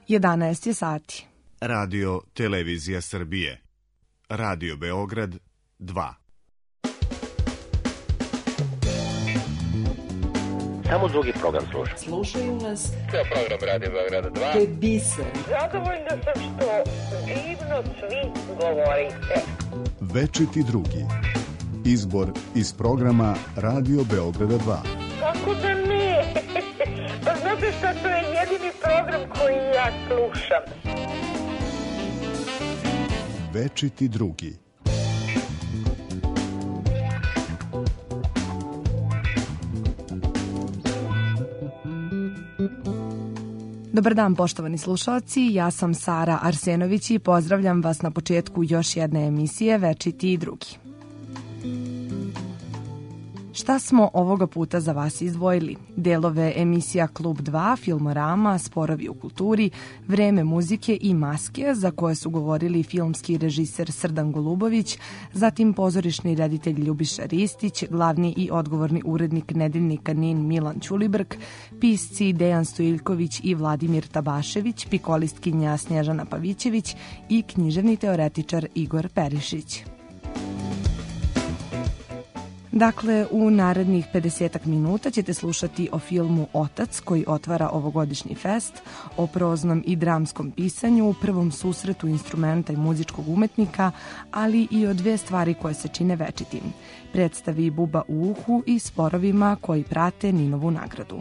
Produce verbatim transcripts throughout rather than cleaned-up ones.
jedanaest je sati. Radio Televizija Srbije. Radio Beograd dva. Samo drugi program sluša. Slušaju nas. To je program Radio Beograda dva. To je biser. Zadovoljna sam što divno svi govorite. Večiti drugi. Izbor iz programa Radio Beograda dva. Kako da ne? Pa znate šta, to je jedini program koji ja slušam. Večiti drugi. Dobar dan, poštovani slušalci, ja sam Sara Arsenović i pozdravljam vas na početku još jedne emisije Večiti drugi. Šta smo ovoga puta za vas izdvojili? Delove emisija Klub dva, Filmorama, Sporovi u kulturi, Vreme muzike i Maske, za koje su govorili filmski režiser Srdan Golubović, zatim pozorišni reditelj Ljubiša Ristić, glavni i odgovorni urednik Nedeljnika Nin Milan Ćulibrk, pisci Dejan Stojiljković i Vladimir Tabašević, pikolistkinja Snježana Pavićević i književni teoretičar Igor Perišić. Dakle, u narednih pedesetak minuta ćete slušati o filmu Otac koji otvara ovogodišnji fest, o proznom i dramskom pisanju, prvom susretu instrumenta i muzičkog umetnika, ali i o dve stvari koje se čine večitim. Predstavi Buba u uhu i sporovima koji prate Ninovu nagradu.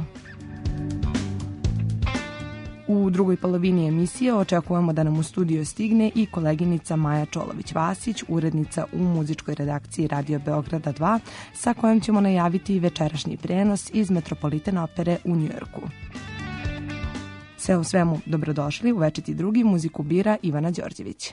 U drugoj polovini emisije očekujemo da nam u studio stigne i koleginica Maja Čolović-Vasić, urednica u muzičkoj redakciji Radio Beograda dva, sa kojom ćemo najaviti večerašnji prenos iz Metropolitan opere u Njujorku. Sve u svemu, dobrodošli u Večiti drugi, muziku bira Ivana Đorđević.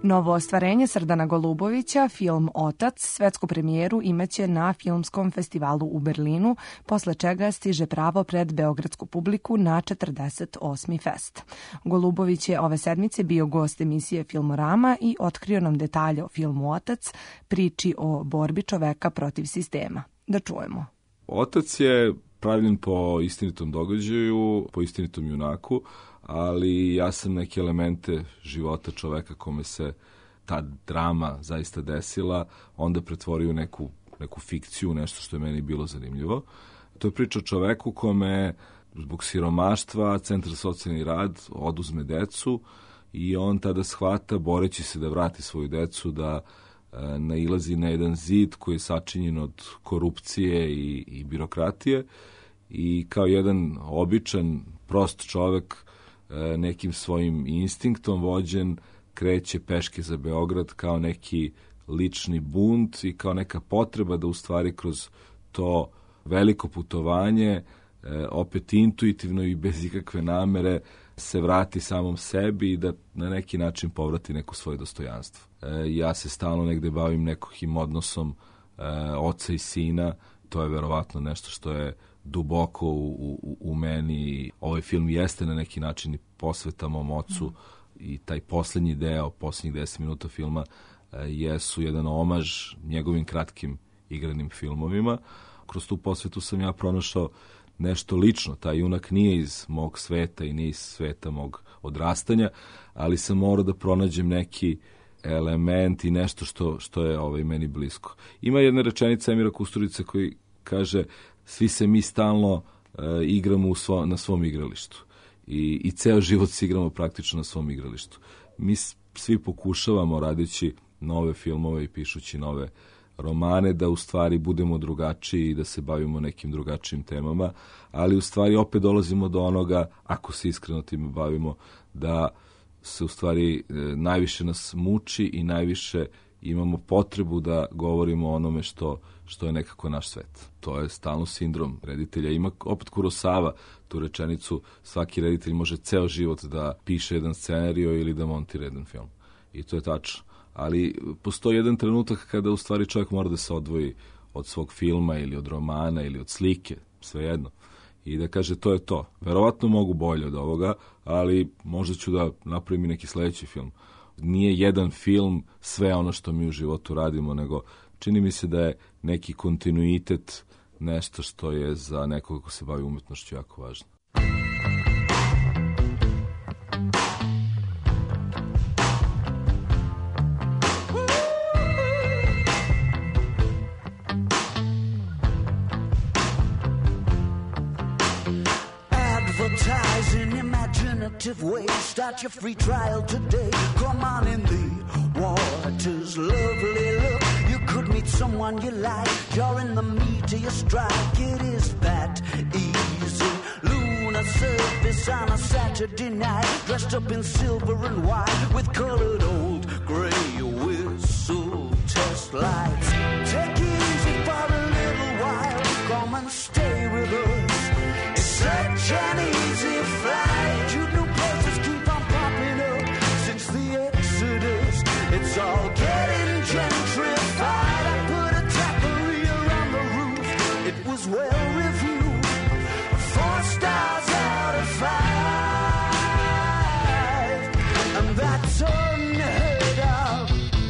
Novo ostvarenje Srdana Golubovića, film Otac, svetsku premijeru imaće na Filmskom festivalu u Berlinu, posle čega stiže pravo pred beogradsku publiku na četrdeset osmi fest. Golubović je ove sedmice bio gost emisije Filmorama i otkrio nam detalje o filmu Otac, priči o borbi čoveka protiv sistema. Da čujemo. Otac je pravljen po istinitom događaju, po istinitom junaku, ali ja sam neke elemente života čoveka kome se ta drama zaista desila, onda pretvorio u neku, neku fikciju, nešto što je meni bilo zanimljivo. To je priča o čoveku kome zbog siromaštva Centar za socijalni rad oduzme decu i on tada shvata, boreći se da vrati svoju decu, da e, nailazi na jedan zid koji je sačinjen od korupcije i, i birokratije i kao jedan običan, prost čovek nekim svojim instinktom vođen kreće peške za Beograd kao neki lični bunt i kao neka potreba da u stvari kroz to veliko putovanje opet intuitivno i bez ikakve namere se vrati samom sebi i da na neki način povrati neko svoje dostojanstvo. Ja se stalno negde bavim nekim odnosom oca i sina, to je verovatno nešto što je duboko u, u, u meni. Ovaj film jeste na neki način i posveta mom ocu i taj poslednji deo, poslednjih deset minuta filma jesu jedan omaž njegovim kratkim igranim filmovima. Kroz tu posvetu sam ja pronašao nešto lično. Taj junak nije iz mog sveta i nije iz sveta mog odrastanja, ali sam morao da pronađem neki element i nešto što, što je ovaj, meni blisko. Ima jedna rečenica Emira Kusturice koji kaže: svi se mi stalno uh, igramo u svo, na svom igralištu I, i ceo život se igramo praktično na svom igralištu. Mi svi pokušavamo, radeći nove filmove i pišući nove romane, da u stvari budemo drugačiji i da se bavimo nekim drugačijim temama, ali u stvari opet dolazimo do onoga, ako se iskreno time bavimo, da se u stvari e, najviše nas muči i najviše imamo potrebu da govorimo o onome što, što je nekako naš svet. To je stalno sindrom reditelja. Ima opet Kurosawa tu rečenicu: svaki reditelj može ceo život da piše jedan scenario ili da montira jedan film. I to je tačno. Ali postoji jedan trenutak kada u stvari čovjek mora da se odvoji od svog filma ili od romana ili od slike, svejedno. I da kaže to je to. Verovatno mogu bolje od ovoga, ali možda ću da napravim i neki sledeći film. Nije jedan film sve ono što mi u životu radimo, nego čini mi se da je neki kontinuitet nešto što je za nekoga ko se bavi umetnošću jako važno. Way. Start your free trial today. Come on in the water's lovely look. You could meet someone you like. You're in the meat of your strike. It is that easy. Lunar surface on a Saturday night. Dressed up in silver and white with colored old gray whistle test lights. Take it easy for a little while. Come and stay with us. It's such an easy flight. You know it's all getting gentrified. I put a taqueria on the roof. It was well reviewed. Four stars out of five. And that's unheard of.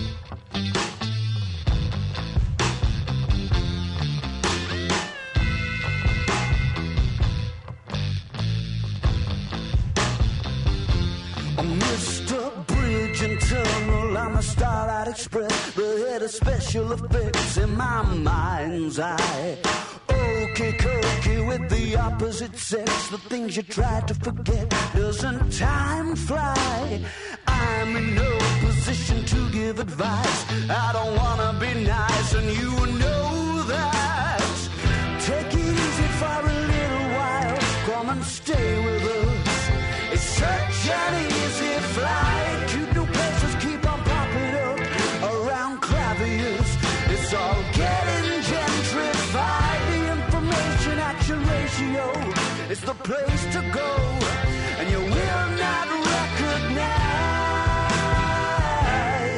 Oh, Mister Bridge and Tunnel, I'm a Starlight Express, the head of special effects in my mind's eye. Okey cokey with the opposite sex, the things you try to forget. Doesn't time fly? I'm in no position to give advice. I don't wanna be nice, and you know that. Take it easy for a little while. Come and stay with us. It's such an easy flight. Cute new places keep on popping up around Clavius. It's all getting gentrified. The information action ratio is the place to go, and you will not recognize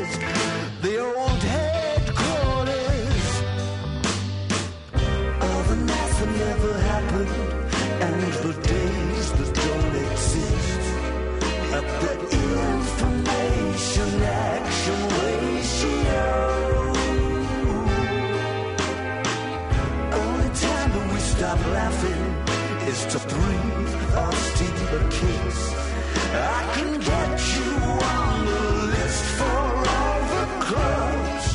just to breathe or steal a kiss. I can get you on the list for all the clubs.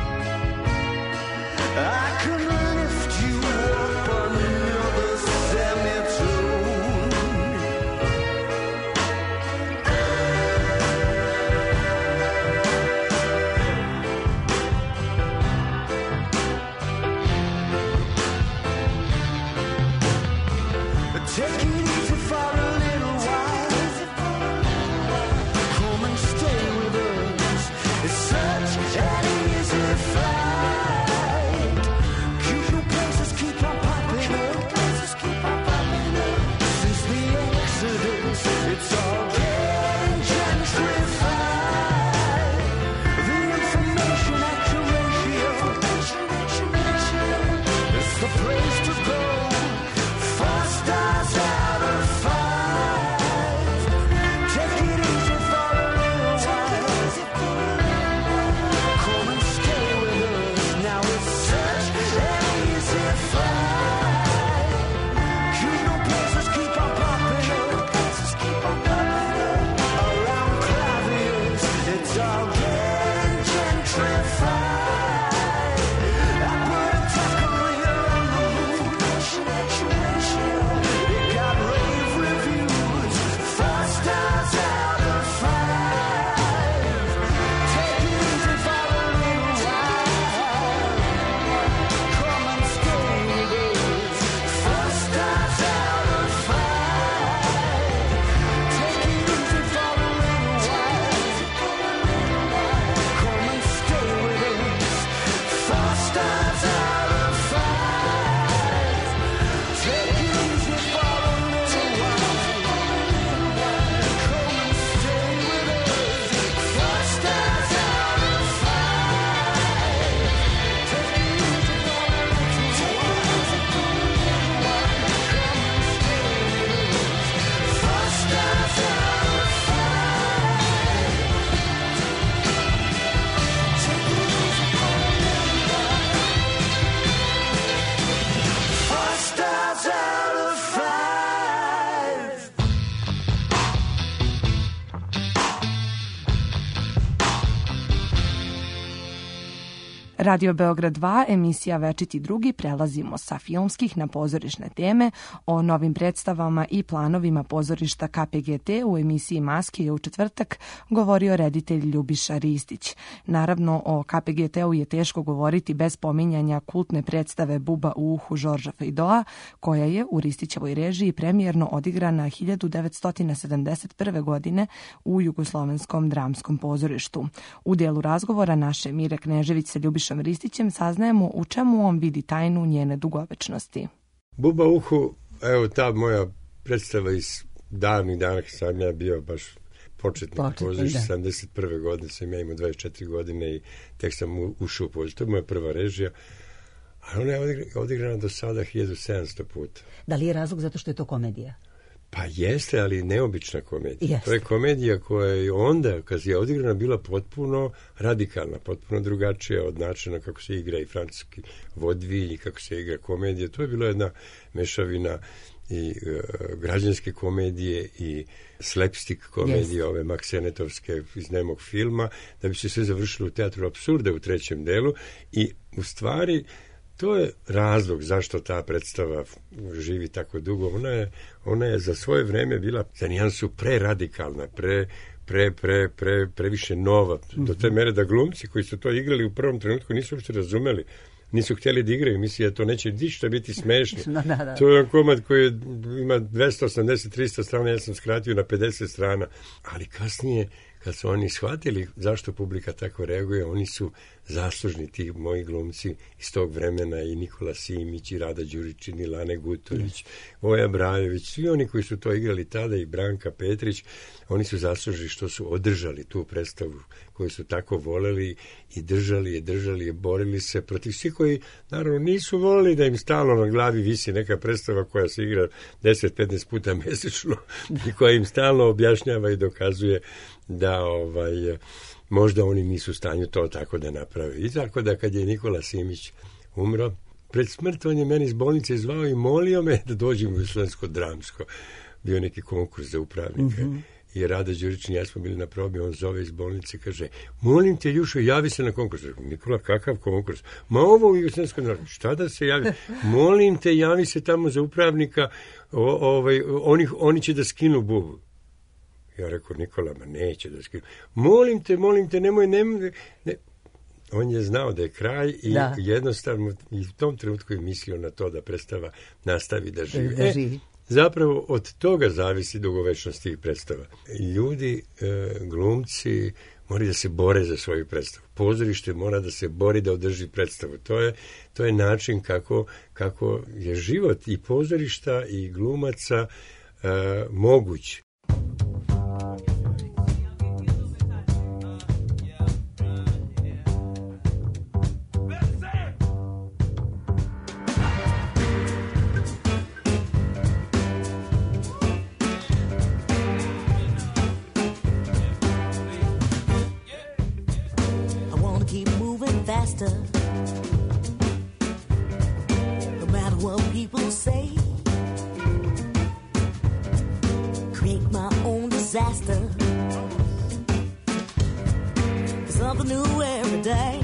I can lift you up another semitone. Take it easy for a little while. Come and stay with us. It's such an easy flight. Cute new places keep on popping up. Since the Exodus, it's all getting gentrified. The information action ratio, it's the place to go. Four stars out of five. Take it easy for a little while. Come and stay with us. Now it's such an easy flight. Cute new places keep on popping up. Around Clavius, it's all getting gentrified. I put a tackle on the moon. It got rave reviews, four stars out of five. Take it easy for a little while. Come and stay with us, four stars out of five. Take it easy for a little while. Come and stay with us, four stars out of five. Take it easy for a little while. Come and stay with us, four stars out of five. Take it easy for a little while. Come and stay with us, four stars out of five. Take it easy for a little while. Four stars out of five. Radio Beograd dva, emisija Večiti drugi, prelazimo sa filmskih na pozorišne teme. O novim predstavama i planovima pozorišta K P G T u emisiji Maske je u četvrtak govorio reditelj Ljubiša Ristić. Naravno, o K P G T-u je teško govoriti bez pominjanja kultne predstave Buba u uhu Žorža Fejdoa, koja je u Ristićevoj režiji premijerno odigrana hiljadu devetsto sedamdeset prve. godine u Jugoslovenskom dramskom pozorištu. U delu razgovora naše Mire Knežević sa Ljubišom Ristićem saznajemo u čemu on vidi tajnu njene dugovečnosti. Buba u uhu, evo ta moja predstava iz davnih dana kad sam ja bio baš početnik pozorišta, sedamdeset prve. godine sam ja imao dvadeset četiri godine i tek sam ušao u pozorište. To je moja prva režija. A ona je odigrana do sada hiljadu sedamsto puta. Da li je razlog zato što je to komedija? Pa jeste, ali neobična komedija. Jeste. To je komedija koja je onda, kad je odigrana, bila potpuno radikalna, potpuno drugačija od načina kako se igra i francuski vodvilj i kako se igra komedija. To je bila jedna mešavina i uh, građanske komedije i slapstick komedije, yes. ove maksenetovske iz nemog filma, da bi se sve završilo u Teatru apsurda u trećem delu i u stvari to je razlog zašto ta predstava živi tako dugo. Ona je, ona je za svoje vreme bila za nijansu preradikalna, pre, pre, pre, pre, previše nova. Mm-hmm. Do te mere da glumci koji su to igrali u prvom trenutku nisu uopšte razumeli. Nisu htjeli da igraju, misli da to neće ništa biti smešno. da, da, da. To je komad koji ima dvesta osamdeset do trista strana, ja sam skratio na pedeset strana. Ali kasnije, kad su oni shvatili zašto publika tako reaguje, oni su zaslužni, ti moji glumci iz tog vremena, i Nikola Simić, i Rada Đuričin, i Lane Gutorić, Voja Brajović, svi oni koji su to igrali tada, i Branka Petrić, oni su zaslužni što su održali tu predstavu koju su tako voleli i držali je, držali je, borili se protiv svih koji, naravno, nisu volili da im stalno na glavi visi neka predstava koja se igra deset do petnaest puta mesečno i koja im stalno objašnjava i dokazuje da ovaj možda oni nisu u stanju to tako da naprave. I tako da kad je Nikola Simić umro, pred smrt on je meni iz bolnice zvao i molio me da dođem u Jugoslovensko dramsko. Bio neki konkurs za upravnika. Mm-hmm. I Rada Đuričin, ja smo bili na probi, on zove iz bolnice, kaže, molim te, Ljušo, javi se na konkurs. Nikola, kakav konkurs? Ma ovo u Jugoslovenskom dramskom. Šta da se javi? Molim te, javi se tamo za upravnika, o, ovaj, oni, oni će da skinu bubu. Ja rekao, Nikola, ma neće da skinu. Molim te, molim te, nemoj, nemoj, ne. On je znao da je kraj i da. jednostavno i u tom trenutku je mislio na to da predstava nastavi da živi. Da živi. E, zapravo od toga zavisi dugovečnost tih predstava. Ljudi, e, glumci moraju da se bore za svoju predstavu. Pozorište mora da se bori da održi predstavu. To je, to je način kako, kako je život i pozorišta i glumaca e, moguć. No matter what people say, create my own disaster. Something new every day.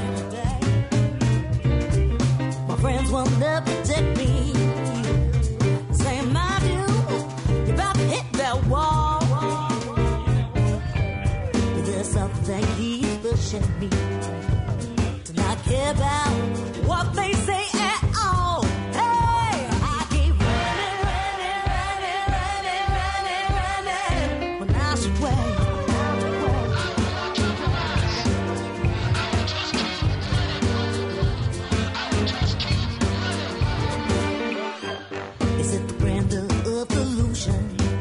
My friends will never protect me, saying, my dude, you're about to hit that wall. But there's something that keeps pushing me. Care about what they say at all. Hey, I keep running, running, running, running, running, running when I should wait. Is it the grandeur of illusion,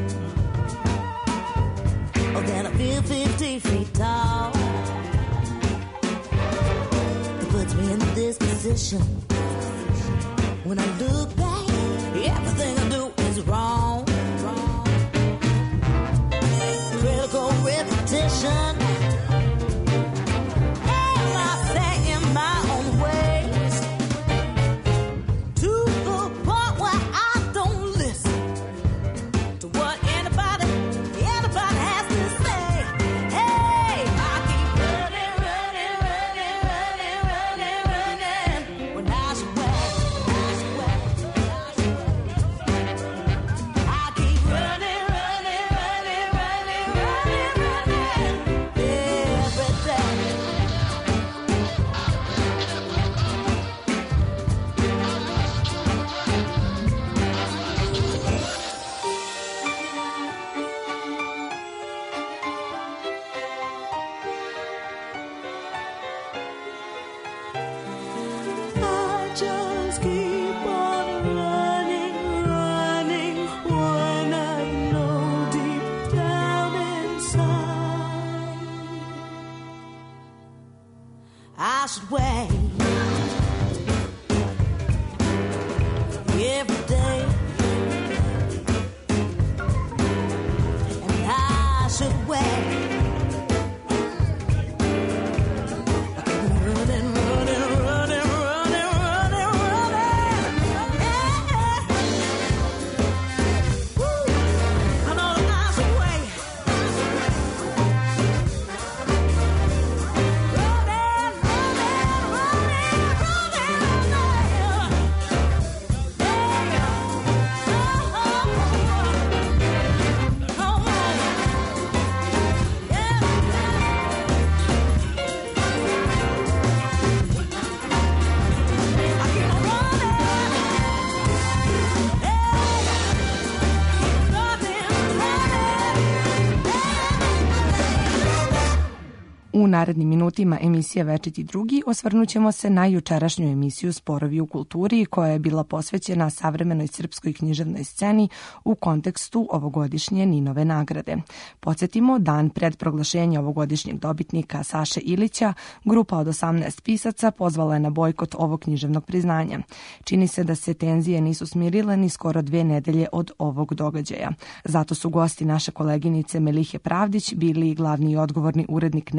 or that I feel fifty feet tall? Me in this position. When I look back, everything I do is wrong. wrong. Critical repetition. Am I set in my own ways to the point where I don't listen to what anybody, anybody has to say? Hey, I keep running, running, running, running, running. When I should wait, I should wait, I should wait. I keep running, running, running, running, running, running every day. I just keep on running, running when I know deep down inside I should wait every day, and I should wait. Running, running, running, running, running, running. Yeah. Woo. I know I should wait. Running, running, running, running, running. Yeah. Oh, oh, I keep on running. U narednim minutima emisije Večiti drugi osvrnut ćemo se na jučerašnju emisiju Sporovi u kulturi koja je bila posvećena savremenoj srpskoj književnoj sceni u kontekstu ovogodišnje Ninove nagrade. Podsjetimo, dan pred proglašenje ovogodišnjeg dobitnika Saše Ilića, grupa od osamnaest pisaca pozvala je na bojkot ovog književnog priznanja. Čini se da se tenzije nisu smirile ni skoro dve nedelje od ovog događaja. Zato su gosti naše koleginice Melihe Pravdić bili glavni i odgovorni urednik nedeljnika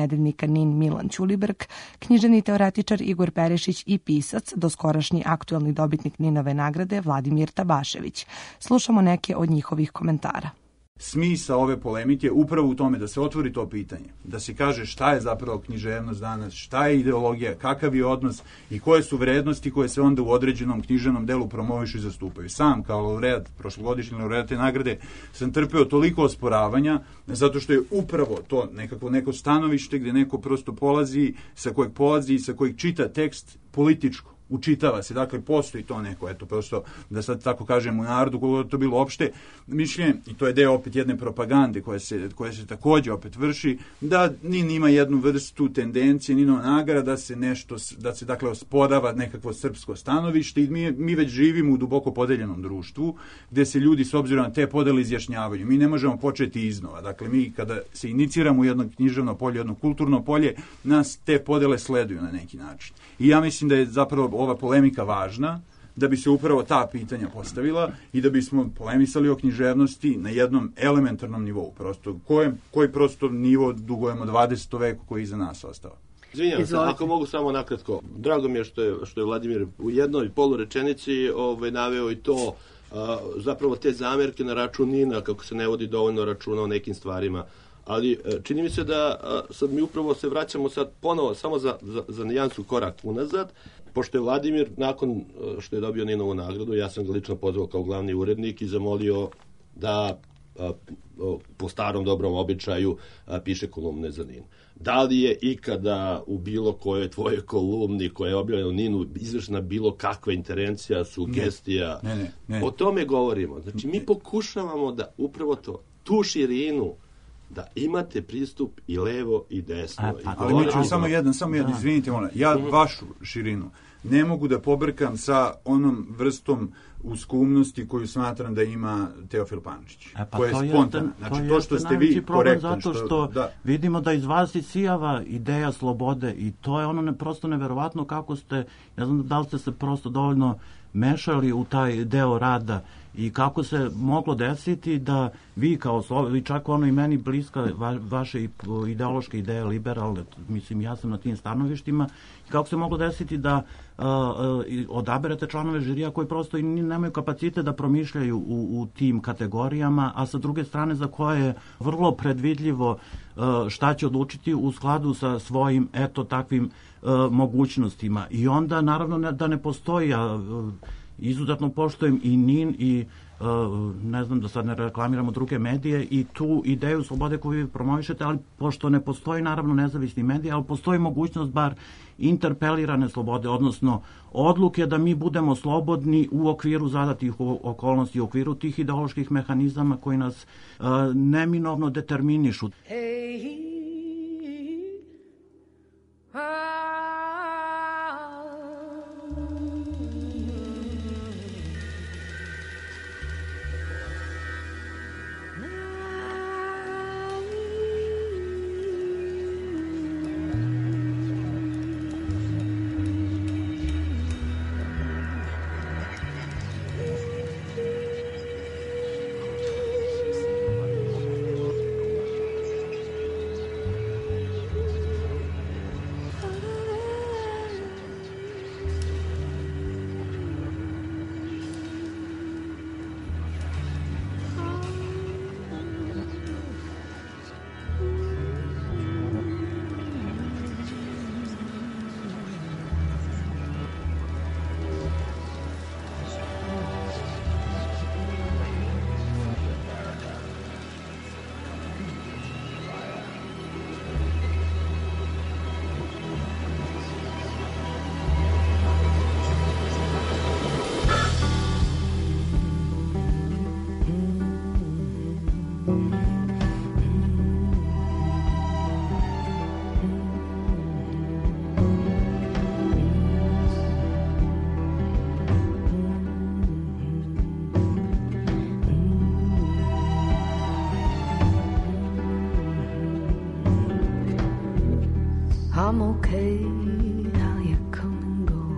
Nin Milan Ćulibrk, književni teoretičar Igor Perišić i pisac, doskorašnji aktuelni dobitnik Ninove nagrade Vladimir Tabašević. Slušamo neke od njihovih komentara. Smisao ove polemike upravo u tome da se otvori to pitanje, da se kaže šta je zapravo književnost danas, šta je ideologija, kakav je odnos i koje su vrednosti koje se onda u određenom književnom delu promovišu i zastupaju. Sam kao laureat, prošlogodišnji laureat te nagrade, sam trpeo toliko osporavanja zato što je upravo to nekako neko stanovište gde neko prosto polazi, sa kojeg polazi i sa kojeg čita tekst političko. Učitava se, dakle postoji to neko, eto prosto da sad tako kažem u narodu, koliko to bilo opšte mišljenje, i to je deo opet jedne propagande koja se, koja se takođe opet vrši, da Nin ima jednu vrstu tendencije, Ninova nagrada, da se nešto, da se dakle ospodava nekakvo srpsko stanovište i mi, mi već živimo u duboko podeljenom društvu, gde se ljudi s obzirom na te podele izjašnjavaju. Mi ne možemo početi iznova, dakle mi kada se iniciramo u jedno književno polje, jedno kulturno polje, nas te podele sleduju na neki način. I ja mislim da je zapravo ova polemika važna, da bi se upravo ta pitanja postavila i da bismo polemisali o književnosti na jednom elementarnom nivou, prosto, kojem, koji prosto nivo dugujemo dvadesetom veku koji je iza nas ostao. Izvinjam se, ako mogu samo nakratko. Drago mi je što je, što je Vladimir u jednoj polurečenici ovaj, naveo i to, a, zapravo te zamerke na račun Nina, kako se ne vodi dovoljno računa o nekim stvarima. Ali čini mi se da sad mi upravo se vraćamo sad ponovo samo za, za, za nijansu korak unazad, pošto je Vladimir nakon što je dobio Ninovu nagradu, ja sam ga lično pozvao kao glavni urednik i zamolio da a, po starom dobrom običaju a, piše kolumne za Nin. Da li je ikada u bilo kojoj tvojoj kolumni koja je objavljena u Ninu izvršena bilo kakva intervencija, sugestija? Ne, ne, ne. O tome govorimo. Znači mi pokušavamo da upravo to, tu širinu, da imate pristup i levo i desno. A, pa, ali mi ću samo jedan, samo jedan, izvinite, molim, ja vašu širinu ne mogu da pobrkam sa onom vrstom uskumnosti koju smatram da ima Teofil Pančić, e, pa koja je to spontana. Jeste, znači, to, to što ste vi korektan. Zato što, što da. vidimo da iz vas isijava ideja slobode i to je ono ne, prosto neverovatno kako ste, ne znam da li ste se prosto dovoljno mešali u taj deo rada i kako se moglo desiti da vi kao sloboda, i čak ono i meni bliska va, vaše ideološke ideje liberalne, mislim ja sam na tim stanovištima, i kako se moglo desiti da uh, uh, odaberete članove žirija koji prosto i nemaju kapacitet da promišljaju u, u tim kategorijama, a sa druge strane za koje je vrlo predvidljivo uh, šta će odlučiti u skladu sa svojim eto takvim uh, mogućnostima. I onda naravno ne, da ne postoji, a uh, izuzetno poštujem i Nin i uh, ne znam da sad ne reklamiramo druge medije i tu ideju slobode koju vi promovišete, ali pošto ne postoji naravno nezavisni mediji, ali postoji mogućnost bar interpelirane slobode, odnosno odluke da mi budemo slobodni u okviru zadatih okolnosti, u okviru tih ideoloških mehanizama koji nas uh, neminovno determinišu. Hey, I'm okay how you come and go.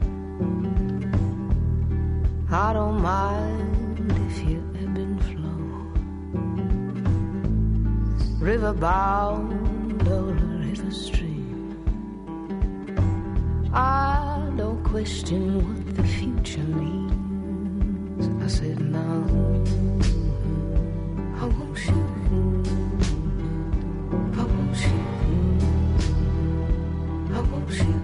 I don't mind if you ebb and flow. River bound or a river stream. question what the future means. I said, no, I won't shoot. I won't shoot. I won't shoot.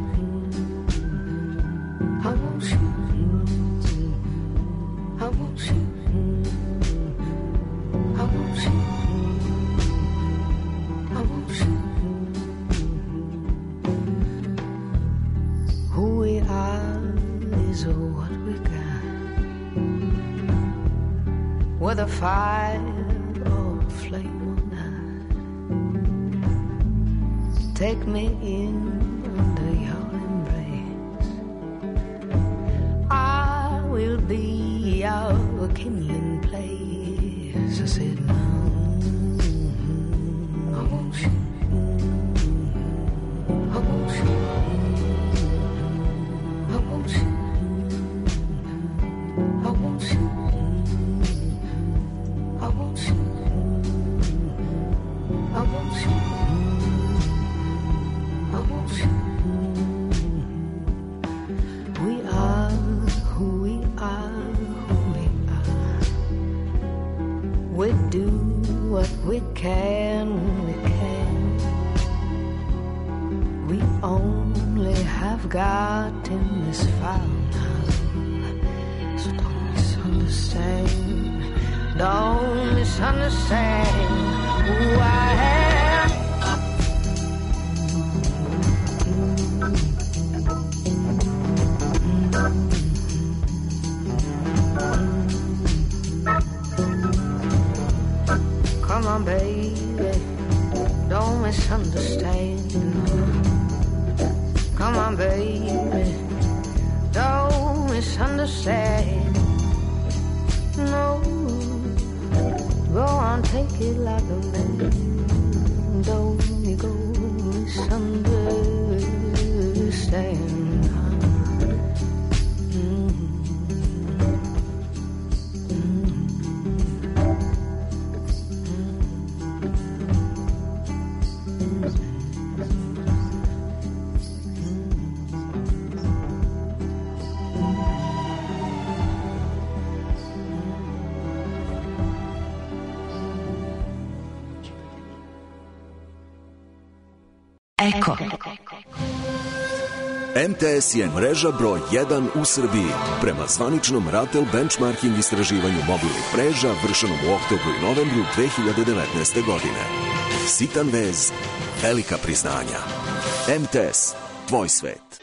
I won't shoot. I won't shoot. I won't shoot. I won't shoot. Who we are is what we got. Whether fire or flame or not, take me in under your embrace. I will be your kindling place. I said, no, I won't shoot. I won't shoot. I won't shoot. I won't shoot. I won't shoot. I won't shoot. I won't shoot. We are who we are, who we are. We do what we can when we can. We only have gotten this far now, so don't misunderstand. Don't misunderstand who I am. Come on, baby, don't misunderstand. Come on, baby, don't misunderstand. No, go on, take it like a man. Don't you go misunderstand. Eko. M T S je mreža broj jedan u Srbiji. Prema zvaničnom Ratel benchmarking istraživanju mobilnih mreža vršenom u oktobru i novembru dve hiljade devetnaeste. godine. Sitan vez, velika priznanja. M T S, tvoj svet.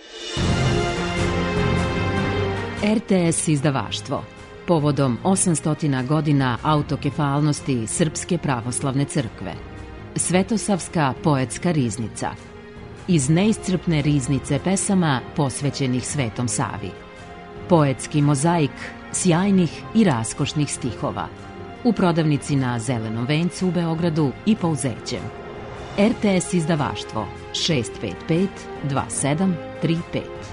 R T S izdavaštvo. Povodom osamstotina godina autokefalnosti Srpske pravoslavne crkve. Svetosavska poetska riznica. Iz neiscrpne riznice pesama posvećenih Svetom Savi. Poetski mozaik sjajnih i raskošnih stihova. U prodavnici na Zelenom vencu u Beogradu i Pouzećem. R T S izdavaštvo šest pet pet dva sedam tri pet.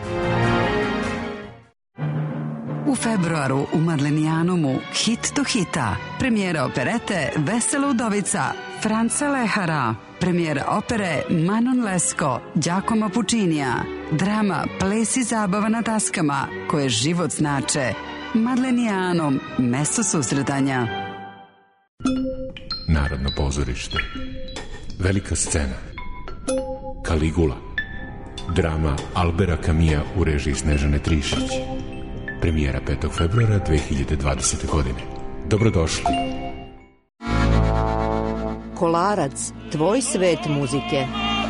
U februaru u Madlenijanumu Hit do hita, premijera operete Vesela udovica Franca Lehara, premijera opere Manon Lescaut, Giacomo Puccinija, drama Ples i zabava na daskama koje život znače. Madlenijanum, mesto susretanja. Narodno pozorište, velika scena, Kaligula, drama Albera Kamija u režiji Snežane Trišić. Premijera petog februara dve hiljade dvadesete. godine. Dobrodošli. Kolarac, tvoj svet muzike.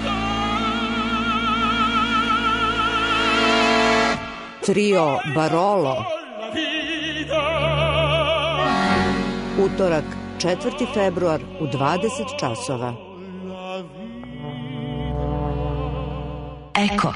Trio Barolo. Utorak, četvrti februar u dvadeset časova. Eko.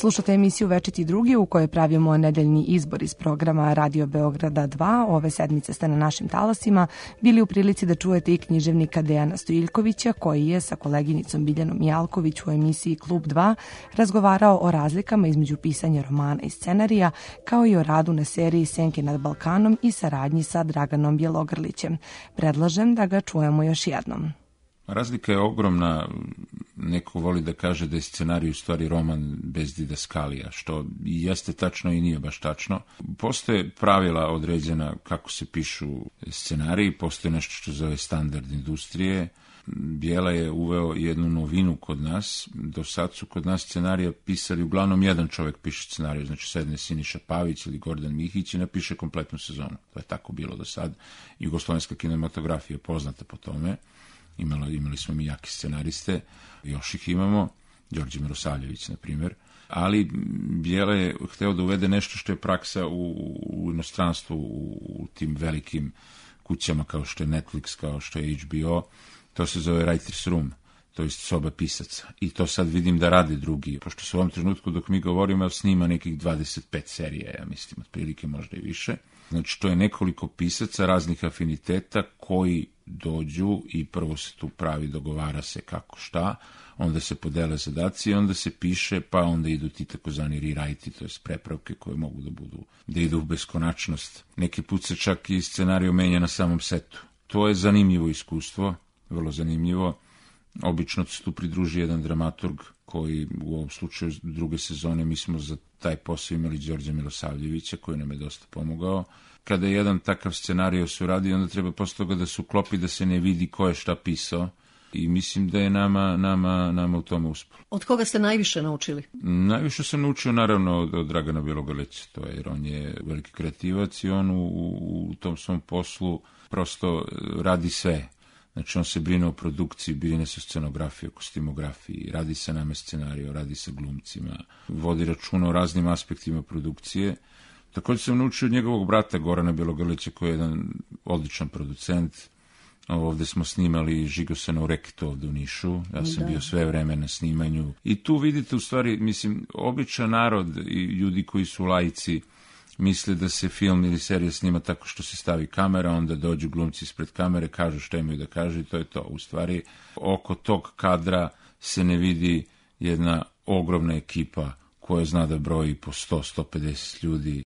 Slušate emisiju Večiti drugi u kojoj pravimo nedeljni izbor iz programa Radio Beograda dva. Ove sedmice ste na našim talasima bili u prilici da čujete i književnika Dejana Stojiljkovića koji je sa koleginicom Biljanom Mijalković u emisiji Klub dva razgovarao o razlikama između pisanja romana i scenarija kao i o radu na seriji Senke nad Balkanom i saradnji sa Draganom Bjelogrlićem. Predlažem da ga čujemo još jednom. Razlika je ogromna. Neko voli da kaže da je scenarij u stvari roman bez didaskalija, što i jeste tačno i nije baš tačno. Postoje pravila određena kako se pišu scenariji, postoje nešto što zove standard industrije. Bijela je uveo jednu novinu kod nas. Do sad su kod nas scenarija pisali, uglavnom jedan čovjek piše scenariju, znači sedne Siniša Pavić ili Gordan Mihić i napiše kompletnu sezonu. To je tako bilo do sad. Jugoslovenska kinematografija je poznata po tome. Imali, imali smo mi jaki scenariste, još ih imamo, Đorđe Mirosavljević, na primjer, ali Bijela je hteo da uvede nešto što je praksa u, u inostranstvu, u, u tim velikim kućama kao što je Netflix, kao što je H B O, to se zove Writer's Room, to je soba pisaca. I to sad vidim da rade drugi, pošto se u ovom trenutku dok mi govorimo snima nekih dvadeset pet serija, ja mislim, otprilike možda i više. Znači, to je nekoliko pisaca raznih afiniteta koji dođu i prvo se tu pravi, dogovara se kako šta, onda se podele zadaci, onda se piše, pa onda idu ti takozvani rewrite-i, to je prepravke koje mogu da budu, da idu u beskonačnost. Neki put se čak i scenariju menja na samom setu. To je zanimljivo iskustvo, vrlo zanimljivo. Obično se tu pridruži jedan dramaturg koji u ovom slučaju druge sezone mi smo za taj posao imali Đorđa Milosavljevića koji nam je dosta pomogao. Kada je jedan takav scenario se uradi, onda treba posle toga da se uklopi da se ne vidi ko je šta pisao i mislim da je nama, nama, nama u tome uspelo. Od koga ste najviše naučili? Najviše sam naučio naravno od, od Dragana Bjelogrlića, to je, jer on je veliki kreativac i on u, u tom svom poslu prosto radi sve. Znači, on se brine o produkciji, brine se o scenografiji, o kostimografiji, radi sa nama scenario, radi sa glumcima, vodi računa o raznim aspektima produkcije. Također sam naučio od njegovog brata Gorana Bjelogrlića, koji je jedan odličan producent. Ovdje smo snimali Žigosana u Rektu ovdje u Nišu. Ja sam da. bio sve vreme na snimanju. I tu vidite, u stvari, mislim, običan narod i ljudi koji su laici misle da se film ili serija snima tako što se stavi kamera, onda dođu glumci ispred kamere, kažu što imaju da kažu i to je to. U stvari, oko tog kadra se ne vidi jedna ogromna ekipa koja zna da broji po sto do sto pedeset ljudi.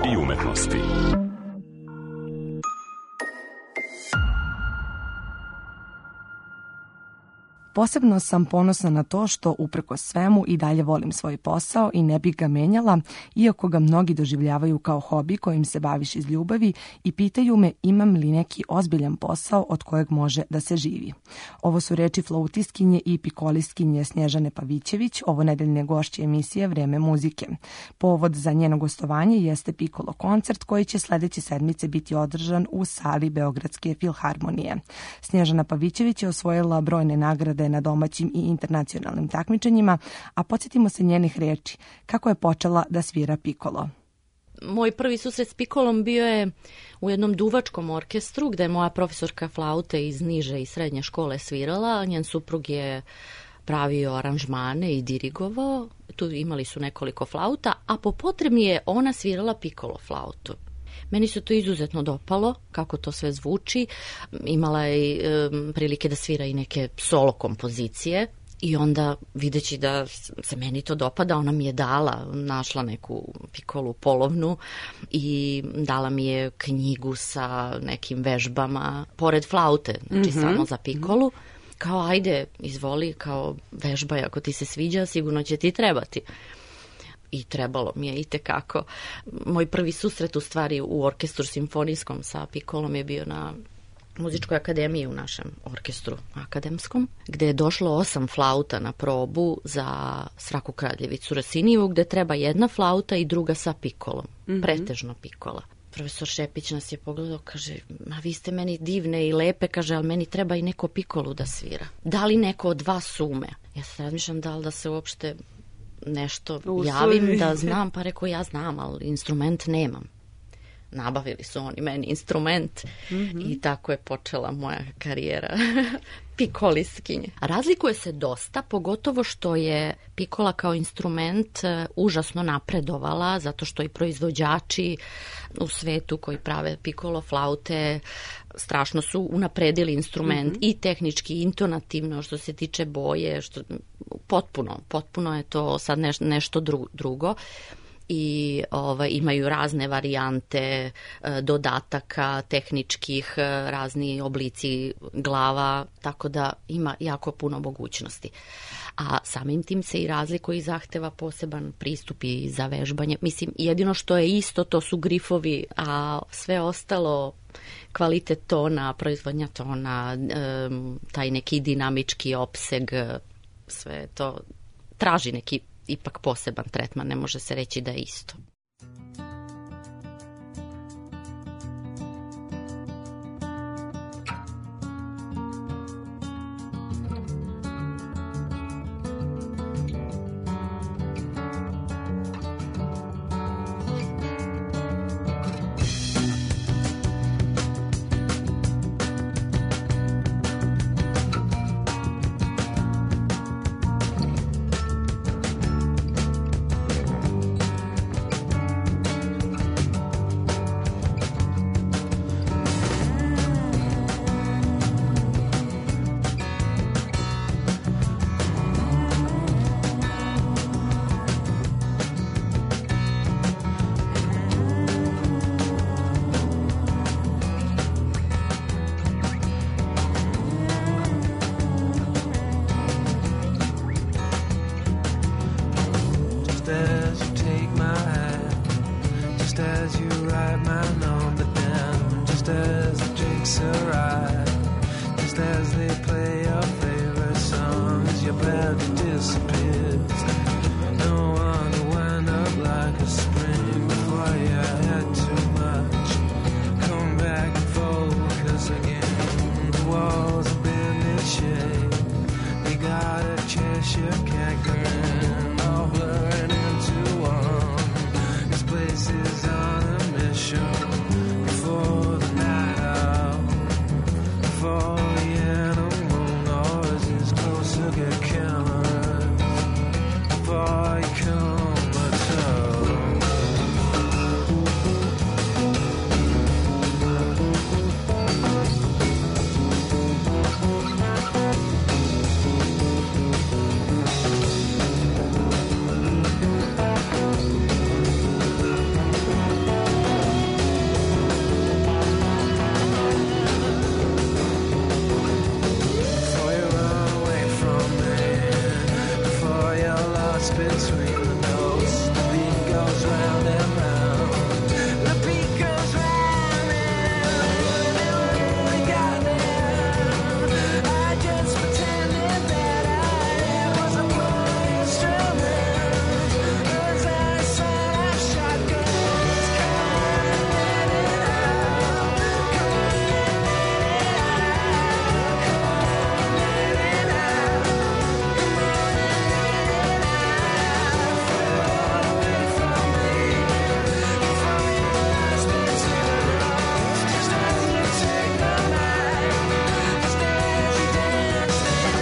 i umetnosti. Posebno sam ponosna na to što uprkos svemu i dalje volim svoj posao i ne bih ga menjala, iako ga mnogi doživljavaju kao hobi kojim se baviš iz ljubavi i pitaju me imam li neki ozbiljan posao od kojeg može da se živi. Ovo su reči flautistkinje i pikolistkinje Snježane Pavićević, ovo nedeljne gošće emisije Vreme muzike. Povod za njeno gostovanje jeste Pikolo koncert koji će sledeće sedmice biti održan u sali Beogradske filharmonije. Snježana Pavićević je osvojila brojne nagrade na domaćim i internacionalnim takmičenjima, a podsjetimo se njenih reči, kako je počela da svira pikolo. Moj prvi susret s pikolom bio je u jednom duvačkom orkestru gde je moja profesorka flaute iz niže i srednje škole svirala, njen suprug je pravio aranžmane i dirigovao, tu imali su nekoliko flauta, a po potrebi je ona svirala pikolo flautu. Meni se to izuzetno dopalo, kako to sve zvuči. Imala je e, prilike da svira i neke solo kompozicije i onda videći da se meni to dopada, ona mi je dala, našla neku pikolu polovnu i dala mi je knjigu sa nekim vežbama, pored flaute, znači mm-hmm. samo za pikolu. Kao ajde, izvoli, kao vežbaj, ako ti se sviđa, sigurno će ti trebati. I trebalo mi je i tekako. Moj prvi susret u stvari u orkestru simfonijskom sa pikolom je bio na muzičkoj akademiji u našem orkestru akademskom, gde je došlo osam flauta na probu za Sraku Kraljevicu Rosinijevu, gde treba jedna flauta i druga sa pikolom. Mm-hmm. Pretežno pikola. Profesor Šepić nas je pogledao, kaže, ma vi ste meni divne i lepe, kaže, ali meni treba i neko pikolu da svira. Da li neko od vas ume? Ja se razmišljam da li da se uopšte nešto Uslovi. javim da znam, pa rekao ja znam, ali instrument nemam. Nabavili su oni meni instrument mm-hmm. i tako je počela moja karijera pikolistkinje. Razlikuje se dosta, pogotovo što je pikola kao instrument užasno napredovala, zato što i proizvođači u svetu koji prave pikolo flaute strašno su unapredili instrument mm-hmm. i tehnički, i intonativno, što se tiče boje, što potpuno, potpuno je to sad neš, nešto dru, drugo. I ovaj, imaju razne varijante dodataka tehničkih, razni oblici glava, tako da ima jako puno mogućnosti. A samim tim se i razlikuje i zahteva poseban pristup i za vežbanje. Mislim, jedino što je isto, to su grifovi, a sve ostalo, kvalitet tona, proizvodnja tona, taj neki dinamički opseg, sve to traži neki ipak poseban tretman, ne može se reći da je isto. round and round. The beat goes round and round. We got there. I just pretended that I was a poor instrument. As I sat, I shotguns. Come on and let it out. Come on and let it out. Come on and let it out. Come on and let it out. Fall away from me. From your last material. Just as you take the night. Just as you dance,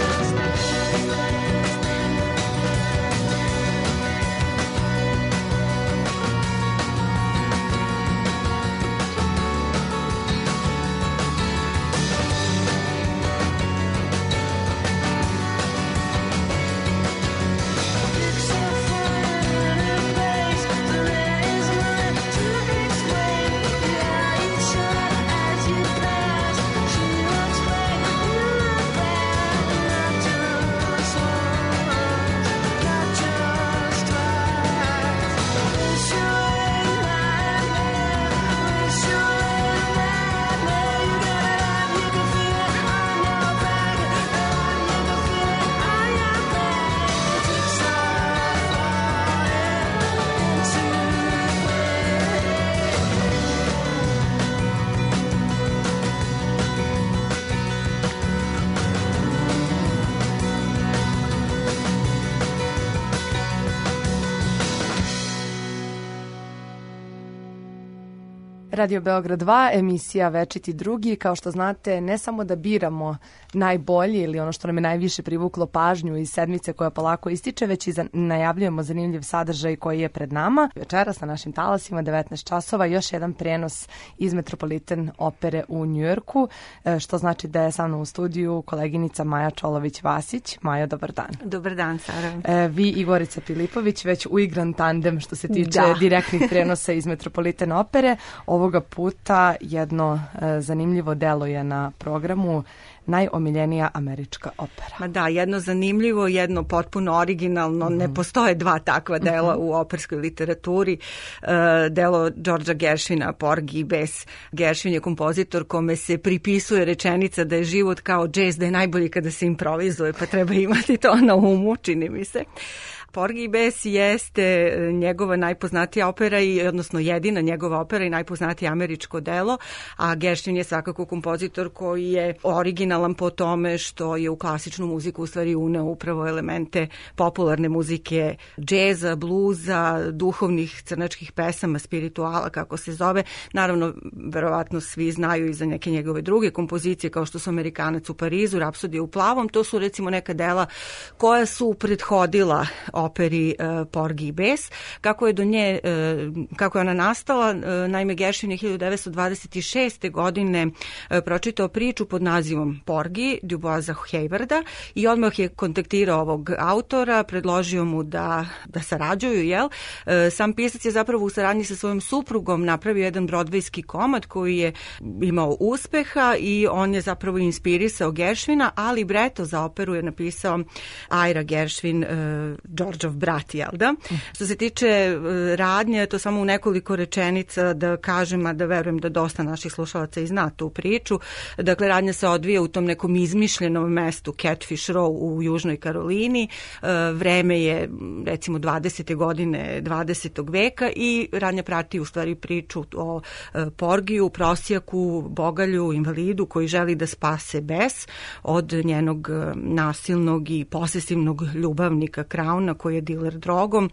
Radio Beograd dva, emisija Večiti drugi. Kao što znate, ne samo da biramo najbolji ili ono što nam je najviše privuklo pažnju iz sedmice koja polako ističe, već i za, najavljujemo zanimljiv sadržaj koji je pred nama. Večeras na našim talasima, devetnaest časova, još jedan prenos iz Metropolitan opere u Njujorku, što znači da je sa mnom u studiju koleginica Maja Čolović-Vasić. Maja, dobar dan. Dobar dan, Sara. E, vi i Gorica Pilipović, već uigran tandem što se tiče Da. direktnih prenosa iz Metropolitan opere. Ovoga puta jedno e, zanimljivo delo je na programu, najomiljenija američka opera. Ma da, jedno zanimljivo, jedno potpuno originalno, Mhm. ne postoje dva takva dela u operskoj literaturi. E, delo Georgea Gershwina, Porgy i Bess. Gershwin je kompozitor kome se pripisuje rečenica da je život kao džez, da je najbolji kada se improvizuje, pa treba imati to na umu, čini mi se. Porgy i Bess jeste njegova najpoznatija opera, i, odnosno jedina njegova opera i najpoznatije američko delo, a Gershwin je svakako kompozitor koji je originalan po tome što je u klasičnu muziku u stvari uneo upravo elemente popularne muzike, džeza, bluza, duhovnih crnačkih pesama, spirituala, kako se zove. Naravno, verovatno svi znaju i za neke njegove druge kompozicije, kao što su Amerikanac u Parizu, Rapsodija u plavom. To su recimo neka dela koja su prethodila operi uh, Porgy i Bess. Kako je do nje, uh, kako je ona nastala, uh, naime Gershwin je hiljadu devetsto dvadeset šeste. godine uh, pročitao priču pod nazivom Porgy Duboisa Haywarda i odmah je kontaktirao ovog autora, predložio mu da, da sarađuju, jel? Uh, sam pisac je zapravo u saradnji sa svojom suprugom napravio jedan brodvejski komad koji je imao uspeha i on je zapravo inspirisao Gershwina, ali libreto za operu je napisao Ira Gershwin, uh, Georgeov brat, jel da? Što se tiče uh, radnje, to samo u nekoliko rečenica da kažem, a da verujem da dosta naših slušalaca i zna tu priču. Dakle, radnja se odvija u tom nekom izmišljenom mestu Catfish Row u Južnoj Karolini. Uh, vreme je, recimo, dvadesete godine dvadesetog veka i radnja prati u stvari priču o uh, Porgiju, prosjaku, bogalju, invalidu koji želi da spase Bess od njenog uh, nasilnog i posesivnog ljubavnika Crowna koji je diler drogom.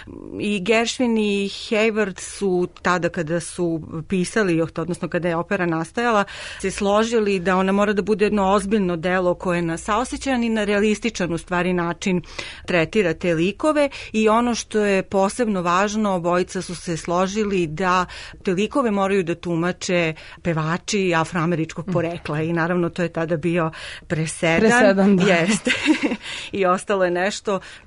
I Gershwin i Hayward su tada kada su pisali, odnosno kada je opera nastajala, se složili da ona mora da bude jedno ozbiljno delo koje na saosećajan i na realističan u stvari način tretira te likove, i ono što je posebno važno, obojica su se složili da te likove moraju da tumače pevači afroameričkog porekla i naravno to je tada bio presedan. Presedan, da. Jeste. I ostalo je nešto što je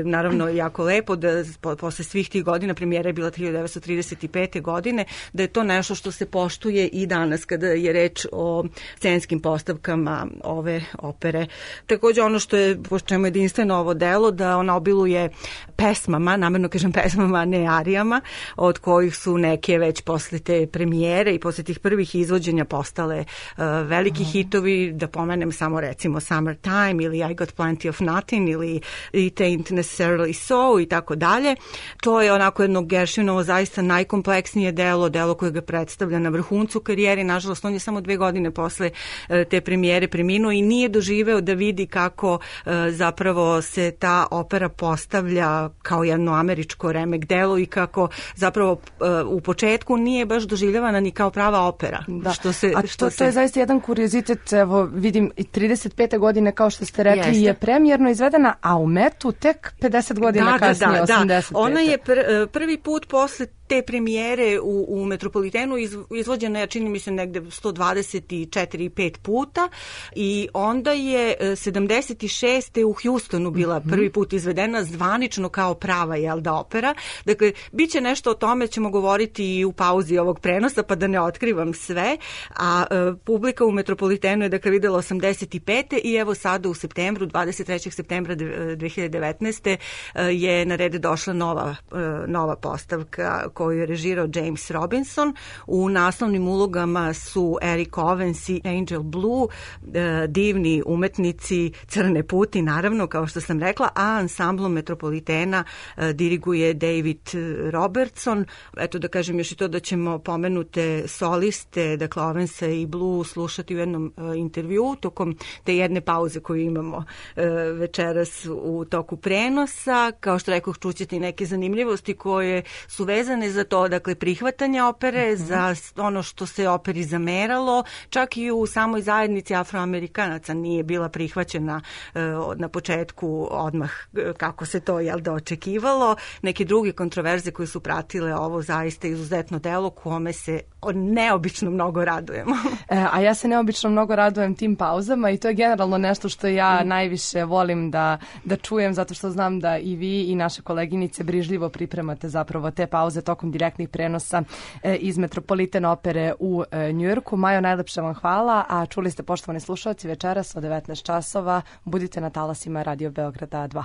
naravno jako lepo da po, posle svih tih godina, premijera je bila hiljadu devetsto trideset pete godine, da je to nešto što se poštuje i danas kada je reč o scenskim postavkama ove opere. Takođe ono što je, po čemu je jedinstveno ovo delo, da ona obiluje pesmama, namerno kažem pesmama, ne arijama, od kojih su neke već posle te premijere i posle tih prvih izvođenja postale uh, veliki Aha. hitovi, da pomenem samo recimo Summertime ili I Got Plenty of Nothing ili It Ain't Necessarily So i tako dalje. To je onako jedno Gershwinovo zaista najkompleksnije delo, delo koje ga predstavlja na vrhuncu karijere. Nažalost, on je samo dve godine posle uh, te premijere preminuo i nije doživeo da vidi kako uh, zapravo se ta opera postavlja kao jedno američko remek delo i kako zapravo uh, u početku nije baš doživljavana ni kao prava opera. Da. Što se, A što to, se... to je zaista jedan kuriozitet, evo vidim i trideset pete godine kao što ste rekli Jeste. je premijerno izvedena, a u Metu tek pedeset godina da, kasnije, da, da, osamdeset pete. Ona je pr, prvi put posle te premijere u, u Metropolitenu iz, izvođena je, čini mi se, negde sto dvadeset četiri pet puta i onda je sedamdeset šeste u Houstonu bila mm-hmm. prvi put izvedena zvanično kao prava jel da opera. Dakle, bit će nešto o tome, ćemo govoriti i u pauzi ovog prenosa, pa da ne otkrivam sve, a e, publika u Metropolitenu je dakle videla osamdeset pete i evo sada u septembru, dvadeset trećeg septembra dve hiljade devetnaeste e, je na red došla nova, e, nova postavka koju je režirao James Robinson. U naslovnim ulogama su Eric Owens i Angel Blue, e, divni umetnici, Crne puti, naravno, kao što sam rekla, a ansamblom Metropolitena e, diriguje David Robertson. Eto da kažem još i to da ćemo pomenute soliste, dakle Owensa i Blue, slušati u jednom e, intervju tokom te jedne pauze koju imamo e, večeras u toku prenosa. Kao što rekoh, čućete i neke zanimljivosti koje su vezane za to, dakle, prihvatanje opere, mm-hmm. za ono što se operi zameralo, čak i u samoj zajednici Afroamerikanaca nije bila prihvaćena e, na početku odmah kako se to jel da očekivalo. Neke druge kontroverze koje su pratile ovo zaista izuzetno delo kome se neobično mnogo radujemo. E, a ja se neobično mnogo radujem tim pauzama i to je generalno nešto što ja mm. najviše volim da, da čujem, zato što znam da i vi i naše koleginice brižljivo pripremate zapravo te pauze tokom direktnih prenosa e, iz Metropolitan opere u e, Njujorku. Majo, najlepša vam hvala, a čuli ste, poštovani slušalci, večeras od devetnaest časova budite na talasima Radio Beograda dva.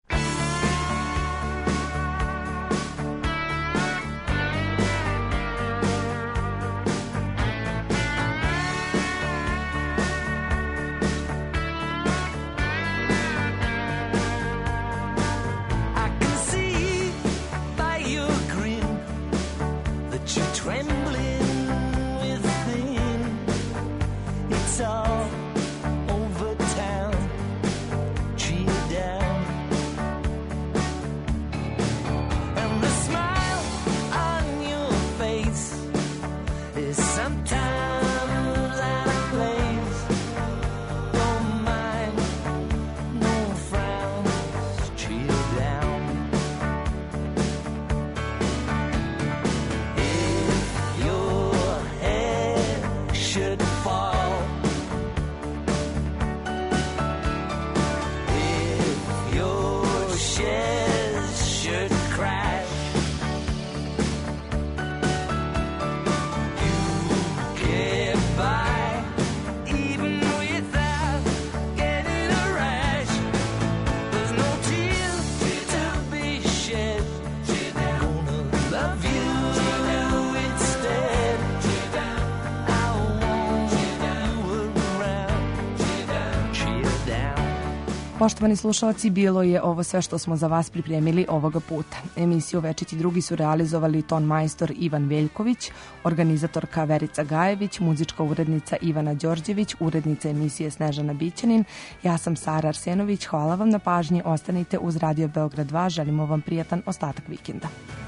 Poštovani slušalci, bilo je ovo sve što smo za vas pripremili ovoga puta. Emisiju Večiti drugi su realizovali ton majstor Ivan Veljković, organizatorka Verica Gajević, muzička urednica Ivana Đorđević, urednica emisije Snežana Bićanin. Ja sam Sara Arsenović, hvala vam na pažnji, ostanite uz Radio Beograd dva, želimo vam prijatan ostatak vikenda.